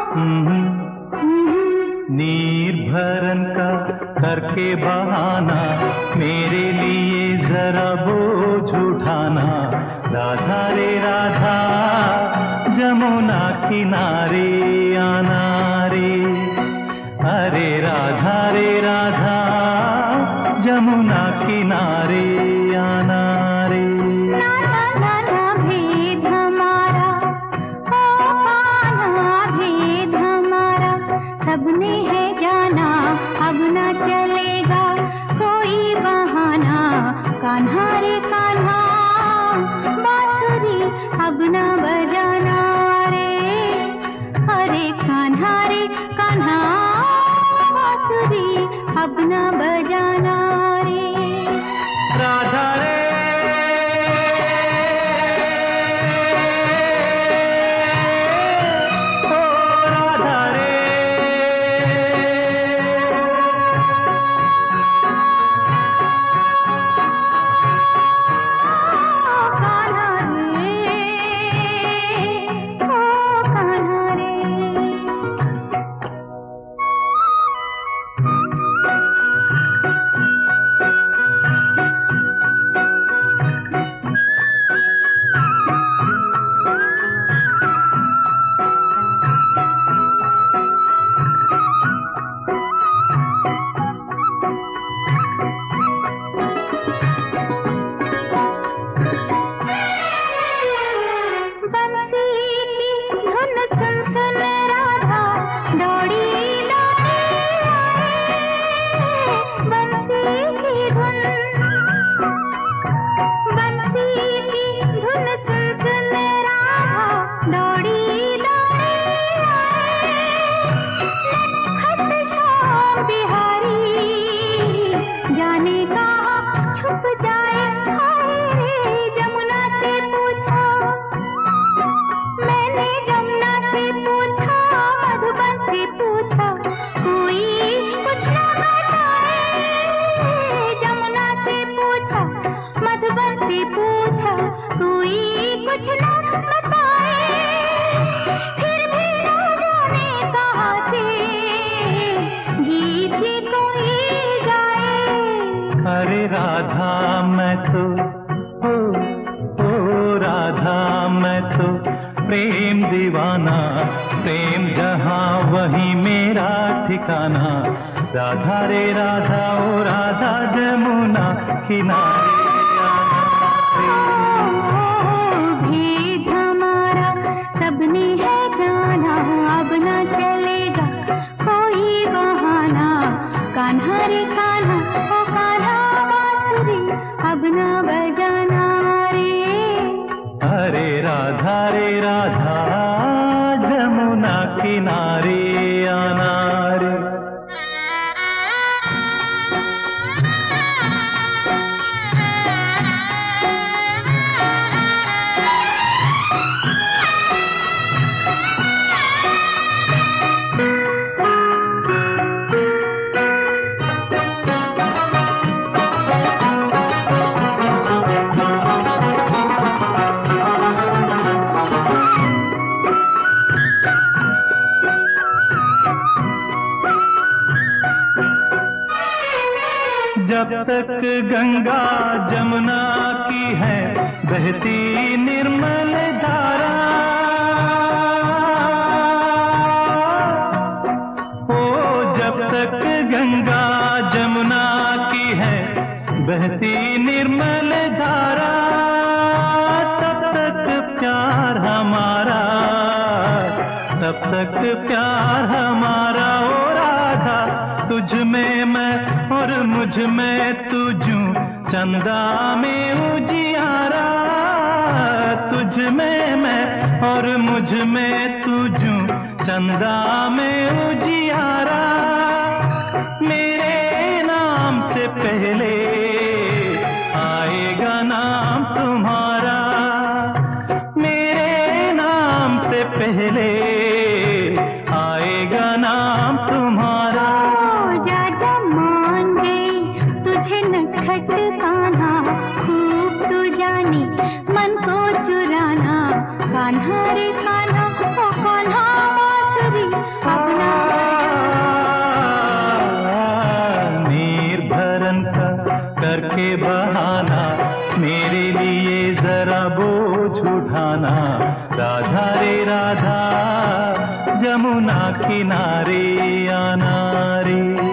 निर्भरन का करके बहाना मेरे लिए जरा बोझ उठाना। राधा रे राधा जमुना किनारे आना रे। अरे राधा रे राधा जमुना किनारे आना रे। भेद हमारा ओ कान्हा भेद हमारा सबने है जाना अब न चलेगा कोई बहाना। कान्हा रे कान्हा बांसुरी अब न बजाना रे। अरे कान्हा रे कान्हा बांसुरी अब न बजाना रे। राधा रे राधा मैं तो ओ राधा मैं तो प्रेम दीवाना। प्रेम जहाँ वही मेरा ठिकाना। राधा रे राधा ओ राधा जमुना किनारे। भेद हमारा सबने है जाना अब न चलेगा कोई बहाना। कान्हा रे कान्हा ओ कान्हा बांसुरी अब न बजाना रे। अरे राधा रे राधा जमुना किनारे आना रे। जब तक गंगा जमुना की है बहती निर्मल धारा। ओ जब तक गंगा जमुना की है बहती निर्मल धारा। तब तक प्यार हमारा तब तक प्यार हमारा। ओ राधा तुझ में मैं और मुझ में तुझू चंदा में उजियारा। तुझ में मैं और मुझ में तुझू चंदा में उजियारा। मेरे नाम से पहले आएगा नाम तुम्हारा। मेरे नाम से पहले आएगा नाम तुम्हारा। नटखट कान्हा खूब तू जानी मन को चुराना। कान्हा रे कान्हा ओ कान्हा बांसुरी यमुना किनारे आना रे।